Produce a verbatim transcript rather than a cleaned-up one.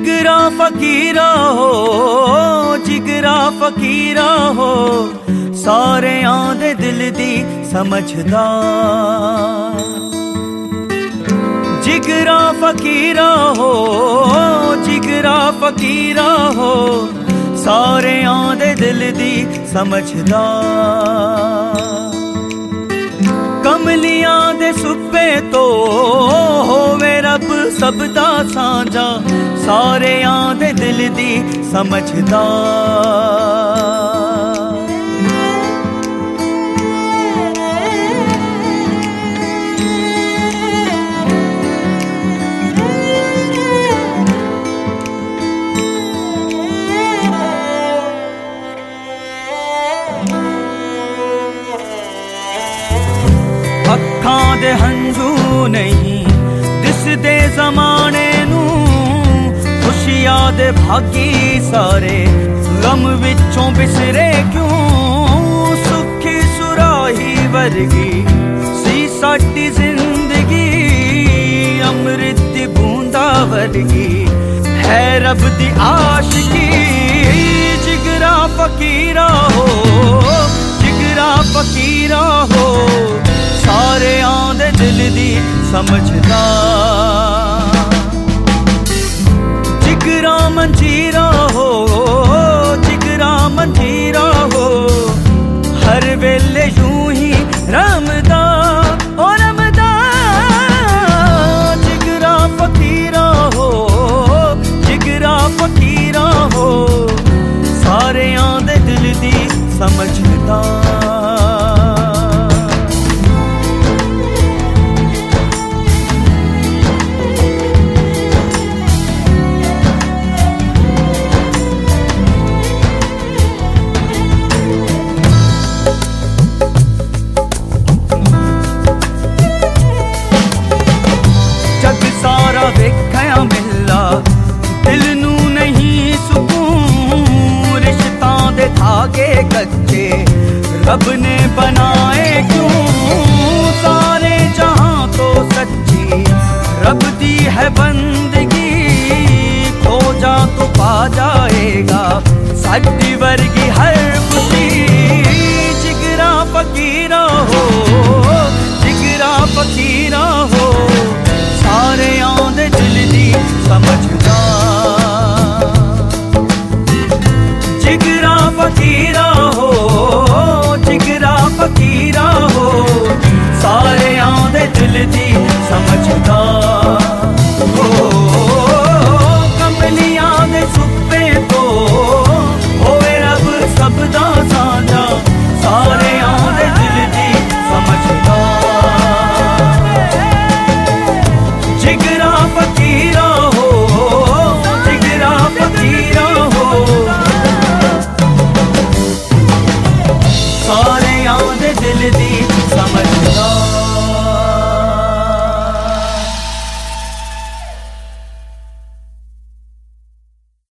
जिगरा फकीरा हो, जिगरा फकीरा हो, सारे आंदे दिल दी समझदा। जिगरा फकीरा हो, जिगरा फकीरा हो, सारे आंदे दिल दी समझदा। कमलियां दे सुप्पे तो होवे रब सबदा सांझा, सारे आंदे दिल दी समझदा। अखां दे हंझू नहीं दिसदे ज़माने नू, खुशियां दे भागी सारे गम विचों बिसरे क्यों। सुखी सुराही वर्गी सी साडी जिंदगी, अमृत दी बूंदा वर्गी है रब दी आशिकी। जिगरा फकीरा हो, जिगरा फकीरा हो, सारे आंदे दिल दी समझदा। जिगरा मंजीरा हो, जिगरा मंजीरा हो, हर वेले यूं ही रमदा ओ रमदा। जिगरा फकीरा हो, जिगरा फकीरा हो, सारे आंदे दिल दी समझदा। सारा वेखया मिला दिल नू नहीं सुकून, रिश्तां दे धागे कच्चे रब ने बनाए क्यों। सारे जहां तो सच्ची रब दी है बंदगी, खो जा तो पा जाएगा साडी वर्गी हर खुशी। जिगरा फकीरा हो, जिगरा फकीरा हो, सारे आंदे दिल दी समझदा। जिगरा